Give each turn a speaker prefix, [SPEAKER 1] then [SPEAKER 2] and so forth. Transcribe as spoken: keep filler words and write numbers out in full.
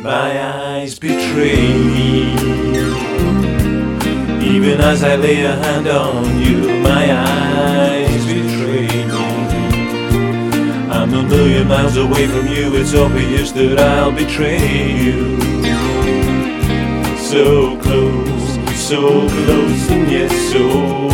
[SPEAKER 1] my eyes betray me. Even as I lay a hand on you, my eyes betray me. I'm a million miles away from you, it's obvious that I'll betray you. So close, so close, and yet so